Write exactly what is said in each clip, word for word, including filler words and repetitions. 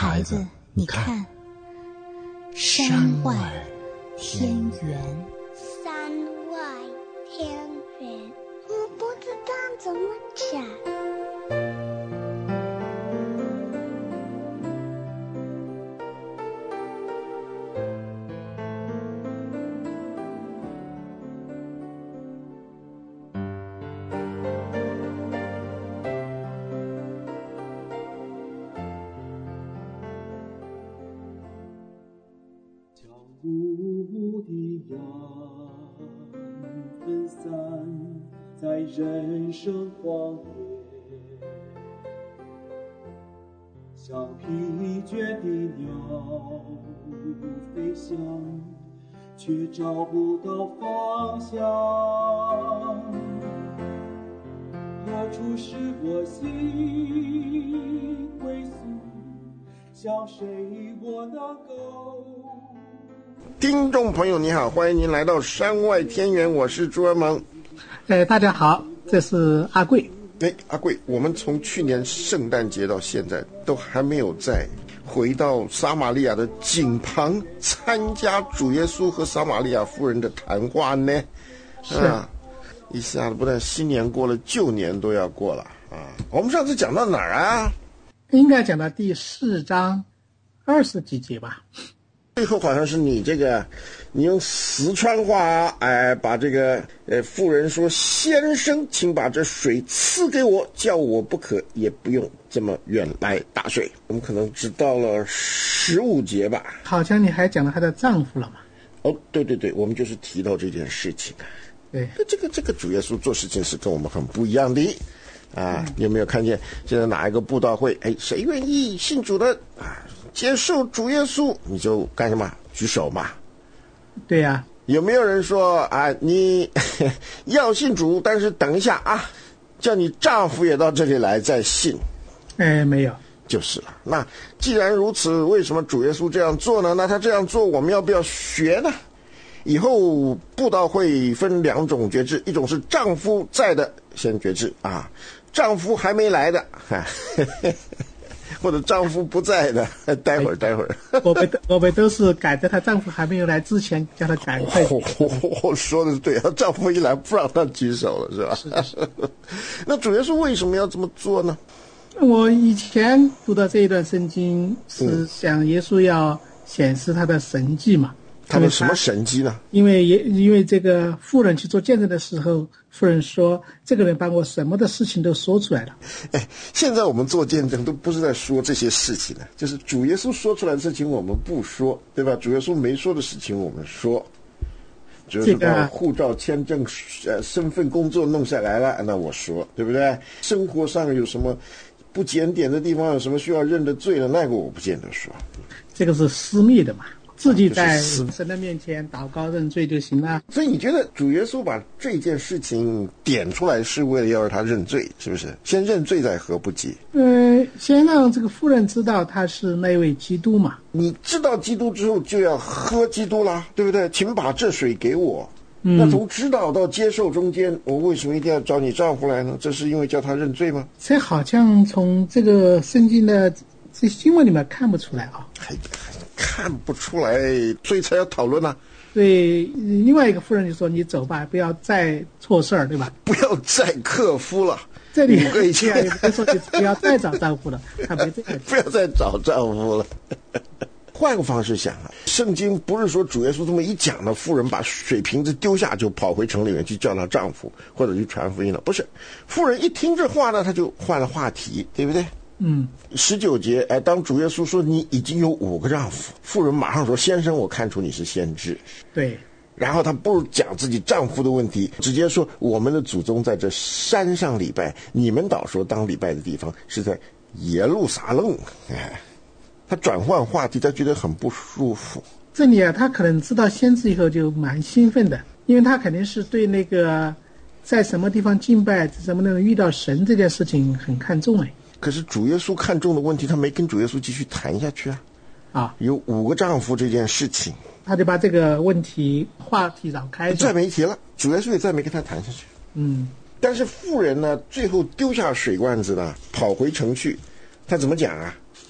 孩子，你看，山外天圆。 山外天圆，我不知道怎么讲。 雾的阳分散在人生荒野，像疲倦的鸟飞翔，却找不到方向。何处是我心归宿？向谁我能够？ 听众朋友你好，欢迎您来到山外天圆，我是朱文萌。 哎，大家好，这是阿贵。 哎，阿贵，我们从去年圣诞节到现在都还没有再回到撒玛利亚的井旁参加主耶稣和撒玛利亚妇人的谈话呢。 是啊，一下子不但新年过了，旧年都要过了啊。我们上次讲到哪儿啊？ 应该讲到第四章二十几节吧。 最后好像是你这个，你用四川话哎，把这个呃妇人说：“先生，请把这水赐给我，叫我不渴，也不用这么远来打水。”我们可能只到了十五节吧。 好像你还讲了她的丈夫了嘛？ 哦，对对对，我们就是提到这件事情。 对， 这个这个主耶稣做事情是跟我们很不一样的啊！嗯、你有没有看见现在哪一个布道会？哎，谁愿意信主的啊？接受主耶稣，你就干什么？举手嘛。 对呀、啊。 有没有人说啊，你要信主，但是等一下啊，叫你丈夫也到这里来再信？ 哎，没有。 就是了。那既然如此，为什么主耶稣这样做呢？那他这样做，我们要不要学呢？以后布道会分两种决志，一种是丈夫在的先决志啊，丈夫还没来的啊。或者丈夫不在的，待会儿待会儿。 我们我们都是赶在她丈夫还没有来之前，叫她赶快。 我说的是对，她丈夫一来不让她举手了，是吧？ 是的是的。 那主耶稣为什么要这么做呢？ 我以前读的这一段圣经是讲耶稣要显示他的神迹嘛。 他的什么神迹呢？ 因为也因为这个妇人去做见证的时候，妇人说这个人把我什么的事情都说出来了。 哎，现在我们做见证都不是在说这些事情了，就是主耶稣说出来的事情我们不说，对吧？主耶稣没说的事情我们说。主耶稣把护照、签证、呃身份、工作弄下来了，那我说，对不对？生活上有什么不检点的地方，有什么需要认的罪的，那个我不见得说。这个是私密的嘛。自己在神的面前祷告认罪就行了。 所以你觉得主耶稣把这件事情点出来是为了要让他认罪，是不是？先认罪再和不及。 呃，先让这个妇人知道他是那位基督嘛。 你知道基督之后就要喝基督啦，对不对？请把这水给我。 嗯、 那从知道到接受中间，我为什么一定要找你丈夫来呢？这是因为叫他认罪吗？ 这好像从这个圣经的这新闻里面看不出来啊。 看不出来，所以才要讨论啊。 对，另外一个妇人就说：“你走吧，不要再错事儿，对吧？ 不要再克夫了。” 这里五个以前也不说你不要再找丈夫了，他没这样。 不要再找丈夫了。换个方式想啊，圣经不是说主耶稣这么一讲呢，妇人把水瓶子丢下就跑回城里面去叫她丈夫或者去传福音了，不是。妇人一听这话呢，她就换了话题，对不对？ 嗯， 十九节，哎，当主耶稣说你已经有五个丈夫，妇人马上说：“先生，我看出你是先知。” 对。 然后她不如讲自己丈夫的问题，直接说：“我们的祖宗在这山上礼拜，你们倒说当礼拜的地方是在耶路撒冷。”哎，她转换话题，她觉得很不舒服。 这里啊，她可能知道先知以后就蛮兴奋的，因为她肯定是对那个在什么地方敬拜、什么能遇到神这件事情很看重哎。 可是主耶稣看重的问题，他没跟主耶稣继续谈下去啊！ 啊， 有五个丈夫这件事情， 他就把这个问题话题绕开， 再没提了。主耶稣也再没跟他谈下去。 嗯， 但是妇人呢，最后丢下水罐子呢，跑回城去，他怎么讲啊？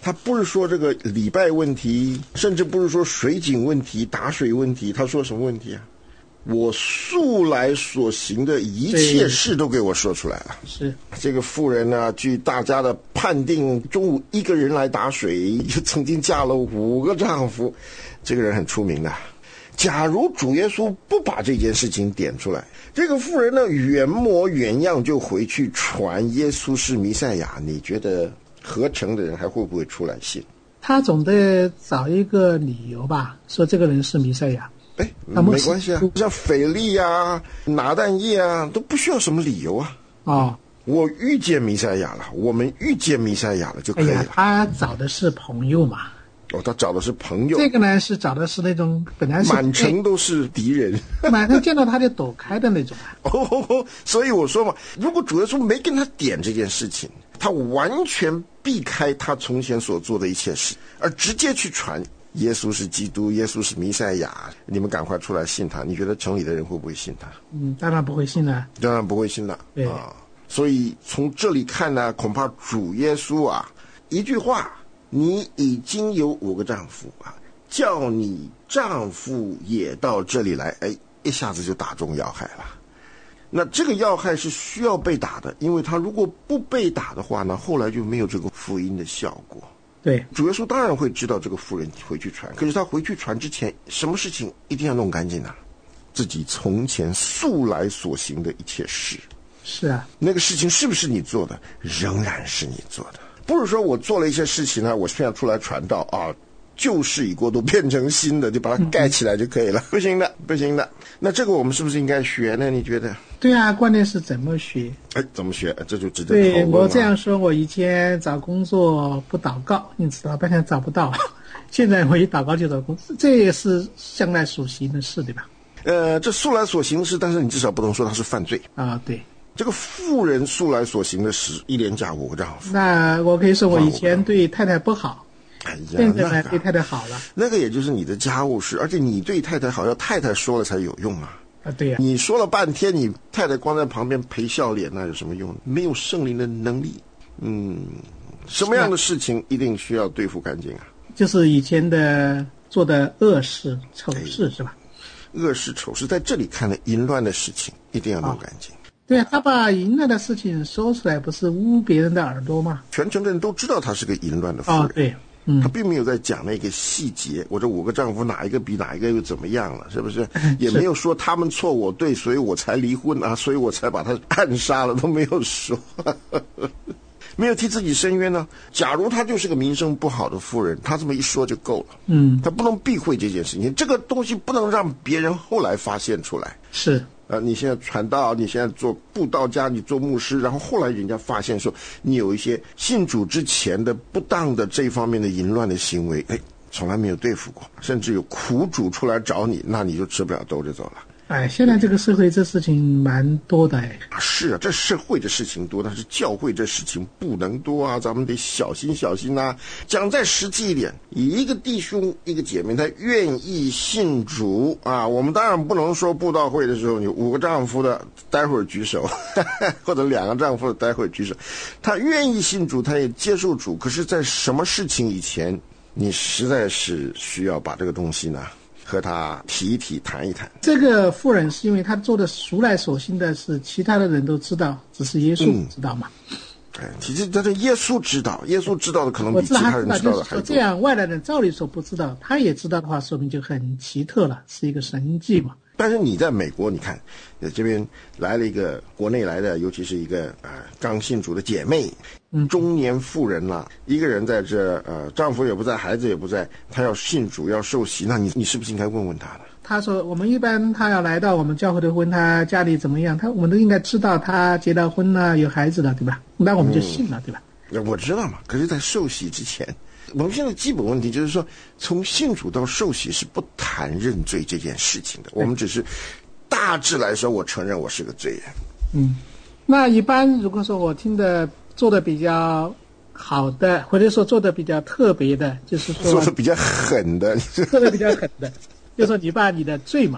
他不是说这个礼拜问题，甚至不是说水井问题、打水问题，他说什么问题啊？我素来所行的一切事都给我说出来了。 是这个妇人呢，据大家的判定，中午一个人来打水，就曾经嫁了五个丈夫，这个人很出名的。假如主耶稣不把这件事情点出来，这个妇人呢原模原样就回去传耶稣是弥赛亚，你觉得合成的人还会不会出来信？ 他总得找一个理由吧，说这个人是弥赛亚。 哎，没关系啊，像腓力啊、拿但业啊，都不需要什么理由啊。 哦， 我遇见弥赛亚了，我们遇见弥赛亚了就可以了。 哎呀，他找的是朋友嘛。 哦，他找的是朋友。 这个呢是找的是那种本来是满城都是敌人， 满城见到他就躲开的那种啊。 哦，所以我说嘛，如果主耶稣没跟他点这件事情，他完全避开他从前所做的一切事，而直接去传耶稣是基督，耶稣是弥赛亚，你们赶快出来信他。你觉得城里的人会不会信他？ 嗯，当然不会信了。 当然不会信了。 对啊，所以从这里看呢，恐怕主耶稣啊，一句话，你已经有五个丈夫啊，叫你丈夫也到这里来，哎，一下子就打中要害了。那这个要害是需要被打的，因为他如果不被打的话呢，后来就没有这个福音的效果。 对， 主耶稣当然会知道这个妇人回去传，可是他回去传之前，什么事情一定要弄干净啊？自己从前素来所行的一切事。 是啊， 那个事情是不是你做的，仍然是你做的，不是说我做了一些事情呢，我现在出来传道啊，旧事已过都变成新的，就把它盖起来就可以了。不行的，不行的。那这个我们是不是应该学呢？你觉得？ 对啊，关键是怎么学。 哎，怎么学？这就值得讨论了。 对，我这样说，我以前找工作不祷告，因此老半天找不到。现在我一祷告就找工作，这也是向来所行的事，对吧？ 呃，这素来所行的事，但是你至少不能说它是犯罪啊。对， 这个妇人素来所行的事，一连嫁五个丈夫。 那我可以说，我以前对太太不好。 哎呀， 现在呢对太太好了。 那个也就是你的家务事，而且你对太太好，要太太说了才有用啊。 啊，对呀、啊， 你说了半天，你太太光在旁边陪笑脸，那有什么用？没有圣灵的能力。嗯，什么样的事情一定需要对付干净啊？ 就是以前的做的恶事、丑事，是吧？ 恶事、丑事，在这里看的淫乱的事情，一定要弄干净。 哦，对啊，他把淫乱的事情说出来，不是污别人的耳朵吗？ 全城的人都知道他是个淫乱的妇人。 哦，对。嗯， 他并没有在讲那个细节，我这五个丈夫哪一个比哪一个又怎么样了，是不是？也没有说他们错我对，所以我才离婚啊，所以我才把他暗杀了，都没有说。没有替自己申冤呢。假如他就是个名声不好的妇人，他这么一说就够了。 嗯， 他不能避讳这件事情，这个东西不能让别人后来发现出来。 是。 呃，你现在传道，你现在做布道家，你做牧师，然后后来人家发现说你有一些信主之前的不当的这方面的淫乱的行为，哎，从来没有对付过，甚至有苦主出来找你，那你就吃不了兜着走了。 哎，现在这个社会这事情蛮多的哎。 啊，是啊，这社会这事情多，但是教会这事情不能多啊，咱们得小心小心啊。讲再实际一点，一个弟兄一个姐妹，他愿意信主啊，我们当然不能说布道会的时候，你五个丈夫的待会儿举手，或者两个丈夫的待会儿举手，他愿意信主，他也接受主，可是在什么事情以前，你实在是需要把这个东西呢和他提一提谈一谈。 这个妇人是因为他做的俗来所行的事，其他的人都知道，只是耶稣不知道嘛。 嗯，其实他的耶稣知道，耶稣知道的可能比其他人知道的还多。 这样外来人照理说不知道，他也知道的话，说明就很奇特了，是一个神迹嘛。 但是你在美国，你看，这边来了一个国内来的，尤其是一个呃刚信主的姐妹， 嗯， 中年妇人了，一个人在这，呃，丈夫也不在，孩子也不在，她要信主，要受洗，那你你是不是应该问问她呢？ 他说，我们一般他要来到我们教会的婚，他家里怎么样，他我们都应该知道他结了婚了，有孩子了，对吧？那我们就信了，嗯、对吧？ 我知道嘛，可是在受洗之前，我们现在基本问题就是说，从信主到受洗是不谈认罪这件事情的，我们只是大致来说，我承认我是个罪人。 嗯，那一般如果说我听的做的比较好的，或者说做的比较特别的，就是说做的比较狠的， 做的比较狠的，就是说你把你的罪嘛，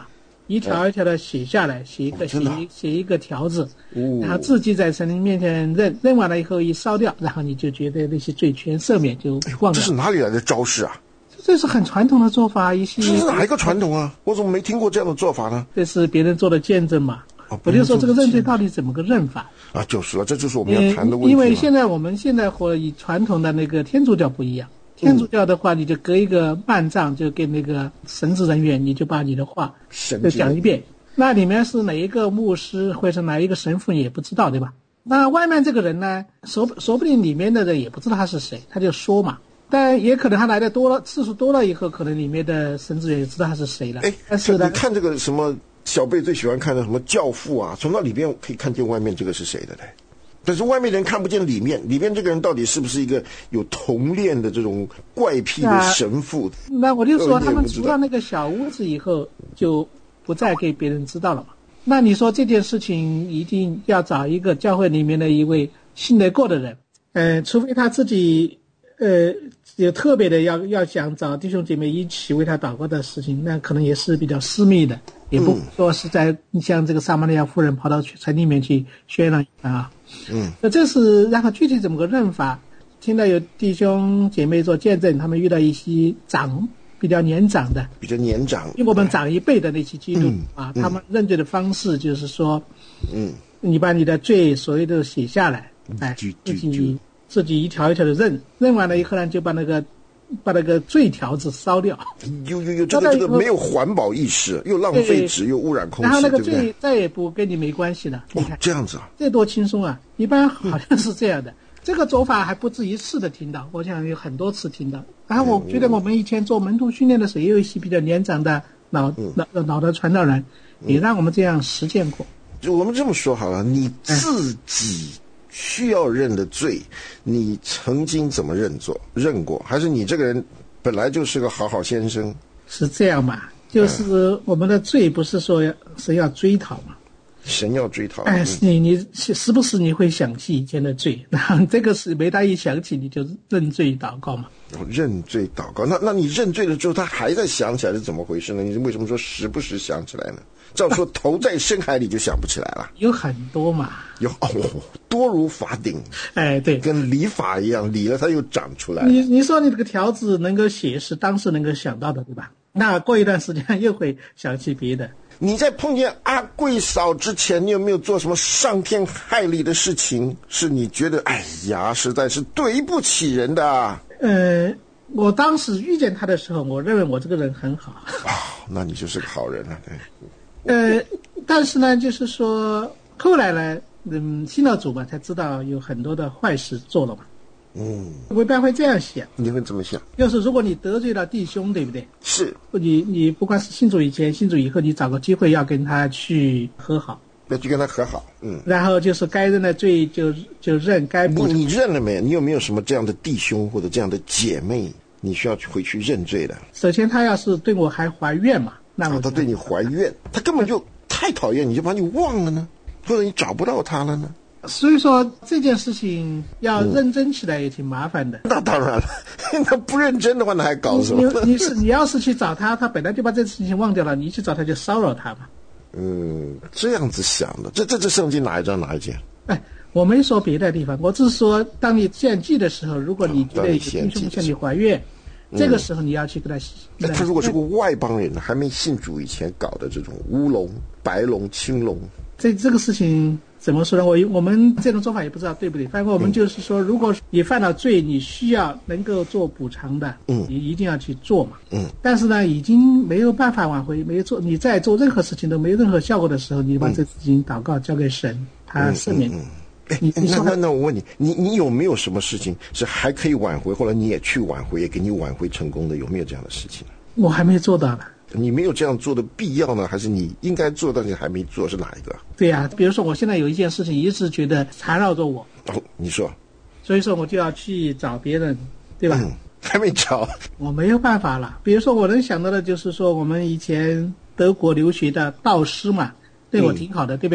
一条一条的写下来，写一个、 哦、 写一写一个条子， 哦、 然后自己在神灵面前认认完了以后一烧掉，然后你就觉得那些罪全赦免，就忘了。 这是哪里来的招式啊？ 这是很传统的做法，一些。 这是哪一个传统啊？我怎么没听过这样的做法呢？ 这是别人做的见证嘛。哦、我就说这个认罪到底怎么个认法啊？就是了，这就是我们要谈的问题、 嗯。因为现在我们现在和以传统的那个天主教不一样，天主教的话，你就隔一个幔帐，就给那个神职人员，你就把你的话就讲一遍。那里面是哪一个牧师或者是哪一个神父也不知道，对吧？那外面这个人呢，说说不定里面的人也不知道他是谁，他就说嘛。但也可能他来的多了，次数多了以后，可能里面的神职员也知道他是谁了。 哎， 但是呢， 你看这个什么小贝最喜欢看的什么教父啊，从那里边可以看见外面这个是谁的嘞？但是外面人看不见里面，里面这个人到底是不是一个有同恋的这种怪癖的神父？ 那, 那我就说，他们除了那个小屋子以后，就不再给别人知道了嘛。那你说这件事情一定要找一个教会里面的一位信得过的人，呃，除非他自己呃有特别的要要想找弟兄姐妹一起为他祷告的事情，那可能也是比较私密的，也不说是在像这个撒玛利亚妇人跑到城里面去宣扬啊。 嗯， 那这是然后具体怎么个认法？听到有弟兄姐妹做见证，他们遇到一些长比较年长的， 比较年长， 比我们长一辈的那些基督、嗯、啊， 嗯、 他们认罪的方式就是说， 嗯， 你把你的罪所有的写下来，哎，自己自己一条一条的认，认完了以后呢，就把那个把那个罪条子烧掉。 有有有，这个这个没有环保意识，又浪费纸，又污染空气， 然后那个罪对对再也不跟你没关系了。 哦，这样子啊， 这多轻松啊！一般好像是这样的。嗯，这个做法还不止一次的听到，我想有很多次听到。然后我觉得我们以前做门徒训练的时候，也有一些比较年长的老老老的传道人，也让我们这样实践过。 就我们这么说好了，你自己需要认的罪，你曾经怎么认做认过？还是你这个人本来就是个好好先生？是这样嘛？就是我们的罪不是说神要追讨嘛？ 神要追讨， 哎，你你时不时你会想起以前的罪，然后这个是每当一想起，你就认罪祷告嘛。 认罪祷告，那那你认罪了之后，他还在想起来是怎么回事呢？你为什么说时不时想起来呢？照说投在深海里就想不起来了。 有很多嘛， 有哦，多如法顶。 哎，对， 跟理发一样，理了它又长出来了。 你你说你这个条子能够写，是当时能够想到的，对吧？那过一段时间又会想起别的。 你在碰见阿贵嫂之前，你有没有做什么伤天害理的事情？是你觉得哎呀，实在是对不起人的啊？ 呃，我当时遇见他的时候，我认为我这个人很好。 哦，那你就是个好人了，对。 呃，但是呢，就是说后来呢，嗯，信了主嘛，才知道有很多的坏事做了嘛。 嗯， 我一般会这样想。 你会怎么想？ 就是如果你得罪了弟兄，对不对？ 是。 你你不管是信主以前、信主以后，你找个机会要跟他去和好， 要去跟他和好。嗯。 然后就是该认的罪就就认，该不。 你认了没？你有没有什么这样的弟兄或者这样的姐妹，你需要回去认罪的？ 首先，他要是对我还怀怨嘛，那我、 啊、他对你怀怨，他根本就太讨厌你，就把你忘了呢，或者你找不到他了呢？ 所以说这件事情要认真起来也挺麻烦的。 嗯、那当然了，那不认真的话，那还搞什么？ 你你是你要是去找他，他本来就把这事情忘掉了，你一去找他就骚扰他嘛。 嗯，这样子想的，这这这圣经哪一章哪一节？ 哎，我没说别的地方，我只是说，当你献祭的时候，如果你觉得有弟兄向你怀怨，这个时候你要去跟他。 那、嗯、他如果是个外邦人，还没信主以前搞的这种乌龙、白龙、青龙， 这这个事情。怎么说呢？我我们这种做法也不知道对不对。反正我们就是说，如果你犯了罪，你需要能够做补偿的， 嗯， 你一定要去做嘛， 嗯。 但是呢，已经没有办法挽回，没有做，你在做任何事情都没有任何效果的时候，你把这事情祷告交给神，他赦免。 嗯嗯嗯、你那那那我问你，你你有没有什么事情是还可以挽回？后来你也去挽回，也给你挽回成功的，有没有这样的事情？ 我还没做到呢。 你没有这样做的必要呢，还是你应该做但是还没做，是哪一个？ 对呀、啊，比如说我现在有一件事情一直觉得缠绕着我。 哦，你说。 所以说我就要去找别人，对吧？ 嗯，还没找。 我没有办法了。比如说我能想到的就是说，我们以前德国留学的导师嘛，对我挺好的，嗯、对不对？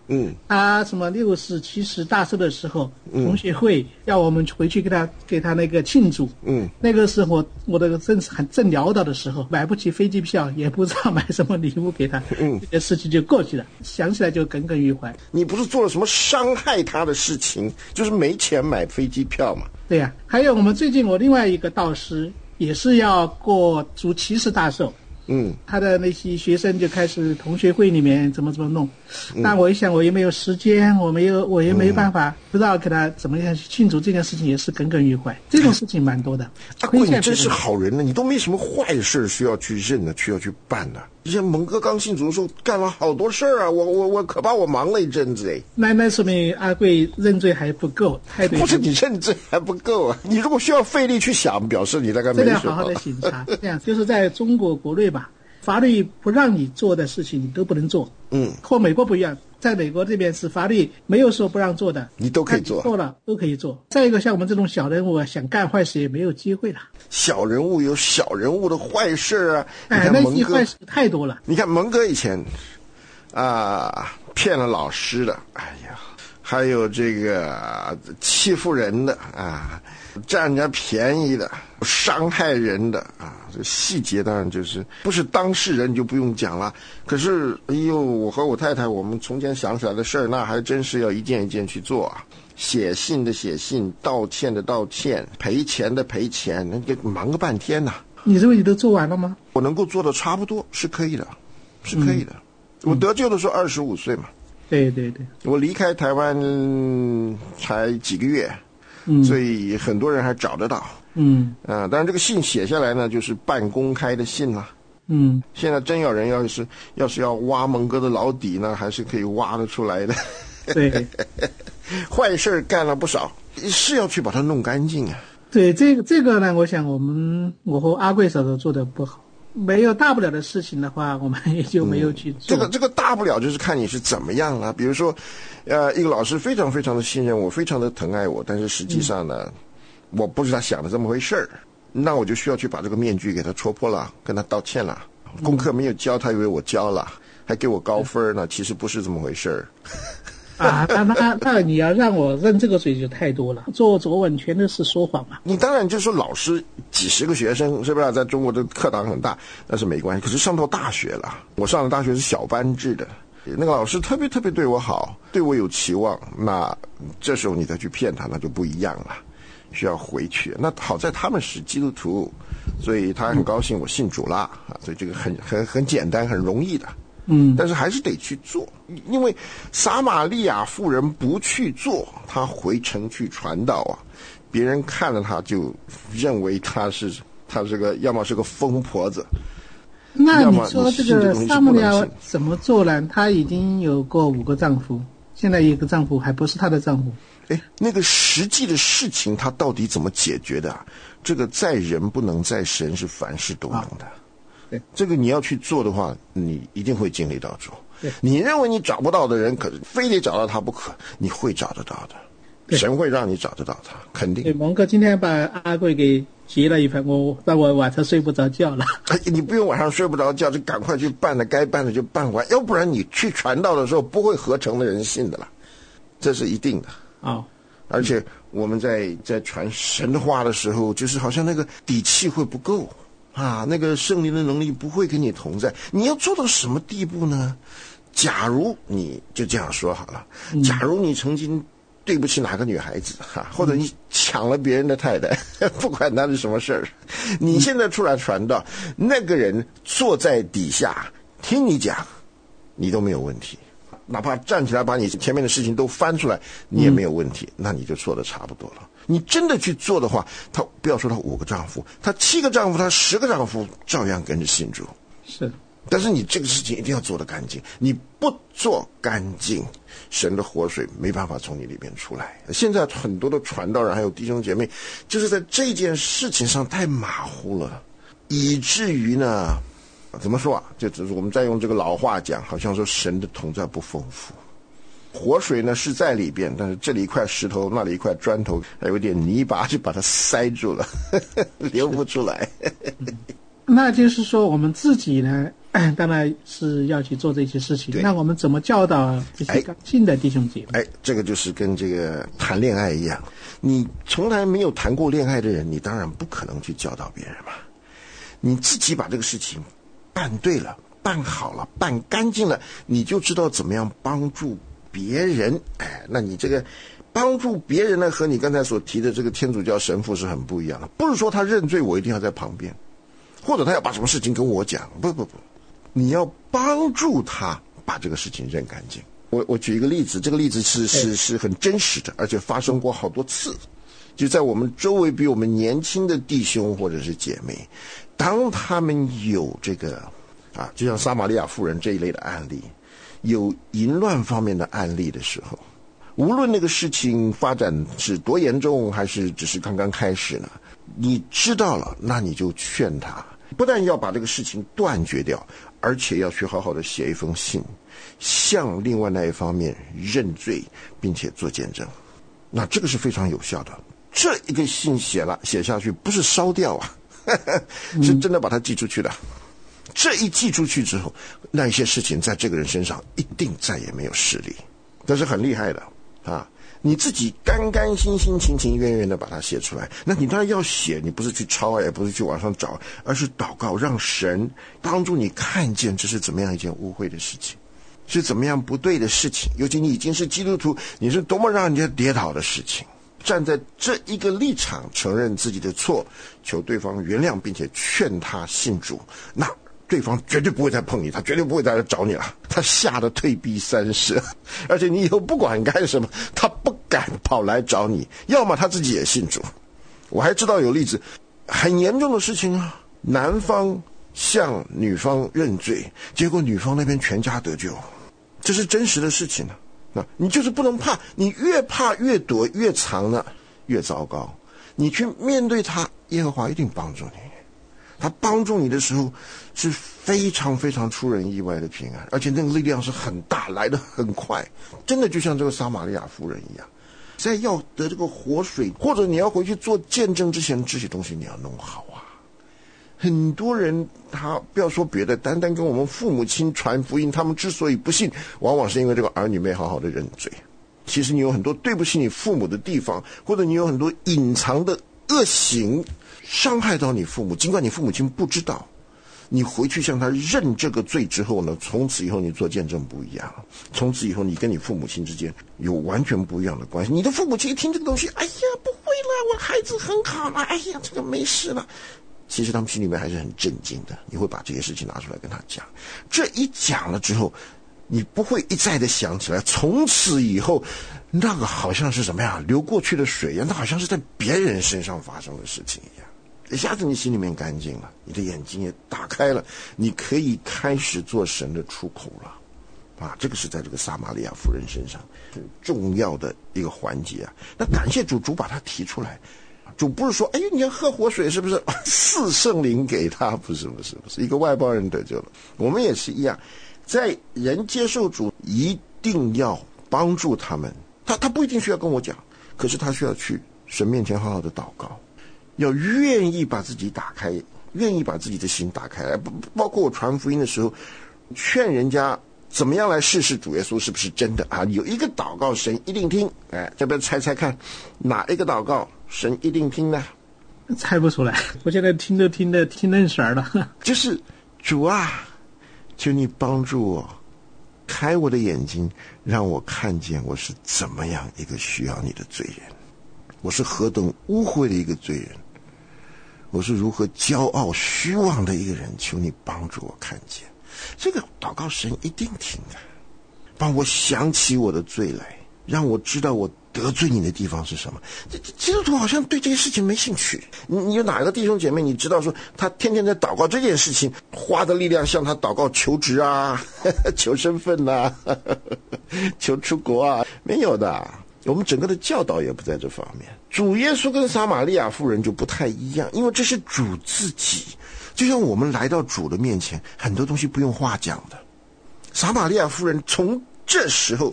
嗯，他什么六十七十大寿的时候，嗯、同学会要我们回去给他给他那个庆祝。嗯，那个时候我我的正是很正潦倒的时候，买不起飞机票，也不知道买什么礼物给他，嗯，这个事情就过去了，想起来就耿耿于怀。 你不是做了什么伤害他的事情，就是没钱买飞机票嘛？ 对呀、啊，还有我们最近我另外一个导师也是要过足七十大寿。嗯，他的那些学生就开始同学会里面怎么怎么弄，嗯、但我一想我也没有时间，我没有我也没办法，嗯、不知道给他怎么样去庆祝这件事情，也是耿耿于怀。这种事情蛮多的。 阿贵，你真是好人呢，你都没什么坏事需要去认的，需要去办的。之前蒙哥刚信主的时候干了好多事儿啊，我我我可把我忙了一阵子哎。 那那说明阿贵认罪还不够，太对。 不是你认罪还不够啊，你如果需要费力去想，表示你大概没什么。 这要好好的审查，这样就是在中国国内吧。法律不让你做的事情你都不能做，嗯，和美国不一样，在美国这边是法律没有说不让做的， 你都可以做， 做了都可以做。再一个，像我们这种小人物想干坏事也没有机会了。 小人物有小人物的坏事啊， 哎，那些坏事太多了。 你看蒙哥以前啊骗了老师的，哎呀，还有这个欺负人的啊，占人家便宜的，伤害人的啊，这细节当然就是不是当事人就不用讲了。可是，哎呦，我和我太太，我们从前想起来的事儿，那还真是要一件一件去做啊。写信的写信，道歉的道歉，赔钱的赔钱，那就忙个半天呐、啊。 你认为你都做完了吗？ 我能够做的差不多是可以的，是可以的。嗯、我得救的时候二十五岁嘛。 对对对。 我离开台湾才几个月。嗯，所以很多人还找得到。嗯，啊、呃，当然这个信写下来呢，就是半公开的信了。嗯，现在真有人要是要是要挖蒙哥的老底呢，还是可以挖得出来的。 对， 坏事干了不少，是要去把它弄干净啊。 对，这个这个呢，我想我们我和阿贵嫂都做得不好。没有大不了的事情的话，我们也就没有去做。 嗯、这个这个大不了就是看你是怎么样啊。比如说，呃，一个老师非常非常的信任我，非常的疼爱我，但是实际上呢，嗯、我不是他想的这么回事儿，那我就需要去把这个面具给他戳破了，跟他道歉了。功课没有交，他以为我交了，还给我高分呢，其实不是这么回事儿。 啊，那那那你要让我认这个罪就太多了，做作文全都是说谎嘛。 你当然就是说老师几十个学生是不是在中国的课堂很大，那是没关系。可是上到大学了，我上的大学是小班制的，那个老师特别特别对我好，对我有期望，那这时候你再去骗他，那就不一样了，需要回去。那好在他们是基督徒，所以他很高兴我信主了啊，所以这个很很很简单，很容易的。嗯，但是还是得去做，因为撒玛利亚妇人不去做，她回城去传道啊，别人看了她就认为她是她这个要么是个疯婆子。 那你说这个撒玛利亚怎么做呢？她已经有过五个丈夫，现在一个丈夫还不是她的丈夫。 哎，那个实际的事情她到底怎么解决的、啊？这个在人不能，在神是凡事都能的。 对， 这个你要去做的话，你一定会经历到做。你认为你找不到的人，可是非得找到他不可，你会找得到的。神会让你找得到他，肯定。 对，蒙哥今天把阿贵给急了一番，我让我晚上睡不着觉了。 哎，你不用晚上睡不着觉，就赶快去办了，该办的就办完，要不然你去传道的时候不会合成的人信的了，这是一定的。 哦， 而且我们在在传神的话的时候，就是好像那个底气会不够。啊，那个圣灵的能力不会跟你同在，你要做到什么地步呢？假如你就这样说好了，嗯、假如你曾经对不起哪个女孩子哈、啊，或者你抢了别人的太太，嗯、不管那是什么事儿，你现在出来传道，那个人坐在底下听你讲，你都没有问题。哪怕站起来把你前面的事情都翻出来，你也没有问题，嗯、那你就做得差不多了。你真的去做的话，他不要说他五个丈夫，他七个丈夫，他十个丈夫照样跟着信主。 是， 但是你这个事情一定要做得干净，你不做干净，神的活水没办法从你里边出来。现在很多的传道人还有弟兄姐妹，就是在这件事情上太马虎了，以至于呢，怎么说啊？就只是我们再用这个老话讲，好像说神的同在不丰富。活水呢是在里边，但是这里一块石头，那里一块砖头，还有点泥巴，就把它塞住了，呵呵流不出来。 那就是说，我们自己呢当然是要去做这些事情。那我们怎么教导这些新的弟兄姐妹？ 哎，这个就是跟这个谈恋爱一样，你从来没有谈过恋爱的人，你当然不可能去教导别人嘛。你自己把这个事情办对了，办好了，办干净了，你就知道怎么样帮助别人。哎，那你这个帮助别人呢，和你刚才所提的这个天主教神父是很不一样的。不是说他认罪我一定要在旁边，或者他要把什么事情跟我讲，不不不，你要帮助他把这个事情认干净。我我举一个例子，这个例子是是是很真实的，而且发生过好多次。就在我们周围比我们年轻的弟兄或者是姐妹，当他们有这个啊，就像撒玛利亚妇人这一类的案例，有淫乱方面的案例的时候，无论那个事情发展是多严重，还是只是刚刚开始呢，你知道了，那你就劝他，不但要把这个事情断绝掉，而且要去好好的写一封信，向另外那一方面认罪，并且做见证。那这个是非常有效的。这一个信写了写下去，不是烧掉啊，呵呵，是真的把它寄出去的。嗯、这一寄出去之后，那一些事情在这个人身上一定再也没有势力，这是很厉害的啊！你自己干干心心、情情愿愿的把它写出来，那你当然要写，你不是去抄，也不是去网上找，而是祷告，让神帮助你看见这是怎么样一件污秽的事情，是怎么样不对的事情。尤其你已经是基督徒，你是多么让人家跌倒的事情。站在这一个立场，承认自己的错，求对方原谅，并且劝他信主，那对方绝对不会再碰你，他绝对不会再来找你了，他吓得退避三舍，而且你以后不管干什么，他不敢跑来找你，要么他自己也信主。我还知道有例子，很严重的事情啊，男方向女方认罪，结果女方那边全家得救，这是真实的事情啊。那你就是不能怕，你越怕越躲越藏呢，越糟糕。你去面对他，耶和华一定帮助你。他帮助你的时候是非常非常出人意外的平安，而且那个力量是很大，来得很快，真的就像这个撒玛利亚妇人一样。在要得这个活水，或者你要回去做见证之前，这些东西你要弄好啊。很多人他不要说别的，单单跟我们父母亲传福音，他们之所以不信，往往是因为这个儿女没好好的认罪。其实你有很多对不起你父母的地方，或者你有很多隐藏的恶行伤害到你父母，尽管你父母亲不知道，你回去向他认这个罪之后呢，从此以后你做见证不一样，从此以后你跟你父母亲之间有完全不一样的关系。你的父母亲一听这个东西，哎呀不会了，我孩子很好了，哎呀这个没事了，其实他们心里面还是很震惊的。你会把这些事情拿出来跟他讲，这一讲了之后，你不会一再的想起来，从此以后那个好像是什么呀，流过去的水一样，那好像是在别人身上发生的事情一样，一下子你心里面干净了，你的眼睛也打开了，你可以开始做神的出口了啊！这个是在这个撒玛利亚妇人身上很重要的一个环节啊。那感谢主，主把它提出来，主不是说哎你要喝活水是不是赐圣灵给他，不是不是不是，一个外邦人得救了。我们也是一样，在人接受主一定要帮助他们，他他不一定需要跟我讲，可是他需要去神面前好好的祷告，要愿意把自己打开，愿意把自己的心打开来。包括我传福音的时候，劝人家怎么样来试试主耶稣是不是真的啊？有一个祷告神一定听，哎，要不要猜猜看哪一个祷告神一定听呢？ 猜不出来，我现在听都听得听愣神了。 就是主啊，求你帮助我，开我的眼睛，让我看见我是怎么样一个需要你的罪人，我是何等污秽的一个罪人，我是如何骄傲虚妄的一个人，求你帮助我看见。这个祷告神一定听的，帮我想起我的罪来，让我知道我得罪你的地方是什么。基督徒好像对这些事情没兴趣。你你有哪个弟兄姐妹你知道说他天天在祷告这件事情，花的力量向他祷告求职啊，呵呵求身份啊，呵呵求出国啊？没有的。我们整个的教导也不在这方面。主耶稣跟撒玛利亚妇人就不太一样，因为这是主自己，就像我们来到主的面前，很多东西不用话讲的。撒玛利亚妇人从这时候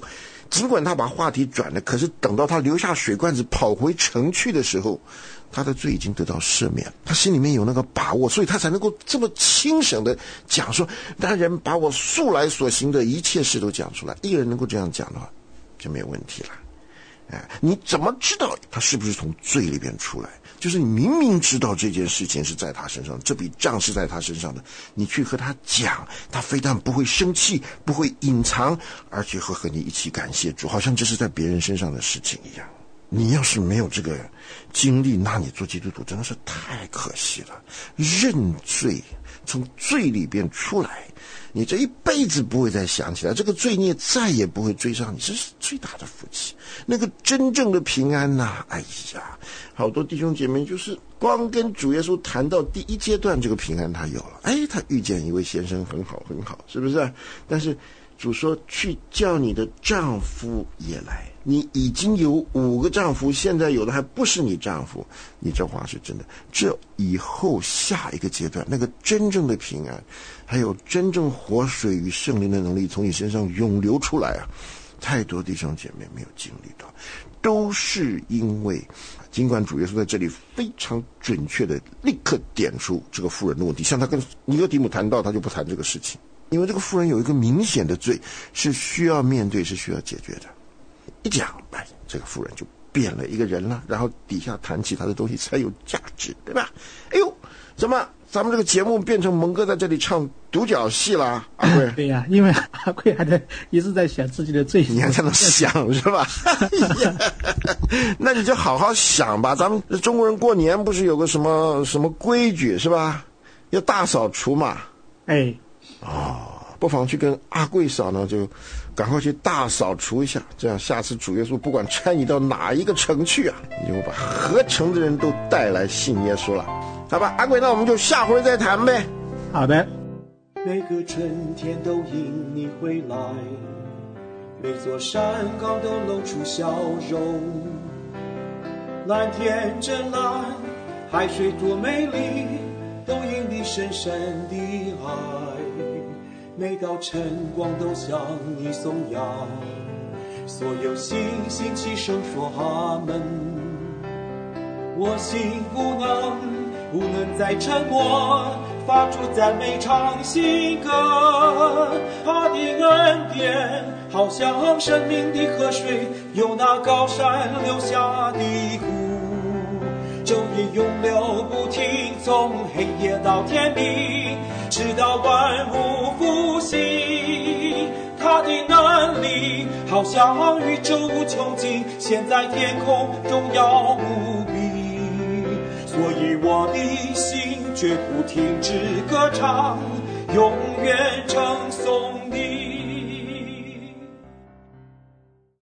尽管他把话题转了，可是等到他留下水罐子跑回城去的时候，他的罪已经得到赦免，他心里面有那个把握，所以他才能够这么轻省的讲说，那人把我素来所行的一切事都讲出来。一个人能够这样讲的话，就没有问题了。哎，你怎么知道他是不是从罪里边出来？就是你明明知道这件事情是在他身上，这笔账是在他身上的，你去和他讲，他非但不会生气，不会隐藏，而且会和你一起感谢主，好像这是在别人身上的事情一样。你要是没有这个经历，那你做基督徒真的是太可惜了。认罪，从罪里边出来，你这一辈子不会再想起来，这个罪孽再也不会追上你，这是最大的福气。那个真正的平安呐、啊，哎呀，好多弟兄姐妹就是光跟主耶稣谈到第一阶段，这个平安他有了，哎，他遇见一位先生很好很好，是不是？但是主说去叫你的丈夫也来，你已经有五个丈夫，现在有的还不是你丈夫，你这话是真的。这以后下一个阶段，那个真正的平安，还有真正活水与圣灵的能力从你身上涌流出来啊！太多弟兄姐妹没有经历到，都是因为尽管主耶稣在这里非常准确的立刻点出这个妇人的问题，像他跟尼哥底母谈到，他就不谈这个事情，因为这个妇人有一个明显的罪是需要面对，是需要解决的。一讲，哎，这个妇人就变了一个人了，然后底下谈起他的东西才有价值，对吧？哎呦，怎么咱们这个节目变成蒙哥在这里唱独角戏啦？阿贵， 对呀、啊，因为阿贵还在一直在想自己的罪， 你还在那想是吧？那你就好好想吧。咱们中国人过年不是有个什么什么规矩是吧？要大扫除嘛。 哎， 哦，不妨去跟阿贵嫂呢，就赶快去大扫除一下，这样下次主耶稣不管差你到哪一个城去啊，你就把合城的人都带来信耶稣了。好吧，阿贵，那我们就下回再谈呗。 好的。 每个春天都因你回来，每座山岗都露出笑容。蓝天真蓝，海水多美丽，都因你深深的爱。每道晨光都向你颂扬，所有星星齐声说阿门。我心不能不能再沉默，发出赞美唱新歌。他的恩典好像生命的河水，由那高山流下的湖，昼夜永流不停，从黑夜到天明，直到万物复兴。他的能力好像宇宙无穷尽，现在天空荣耀无比。所以我的心绝不停止歌唱，永远称颂你。